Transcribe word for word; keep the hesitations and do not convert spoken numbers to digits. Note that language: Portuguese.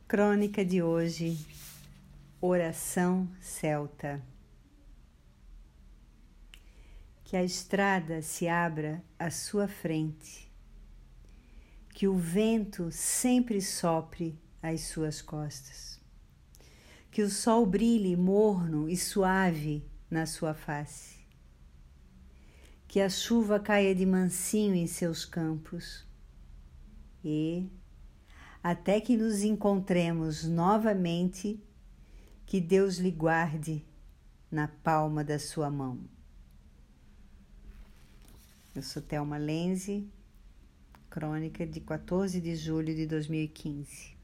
Crônica de hoje, Oração Celta. Que a estrada se abra à sua frente, que o vento sempre sopre às suas costas, que o sol brilhe morno e suave na sua face, que a chuva caia de mansinho em seus campos e, até que nos encontremos novamente, que Deus lhe guarde na palma da sua mão. Eu sou Thelma Lenze, crônica de quatorze de julho de dois mil e quinze.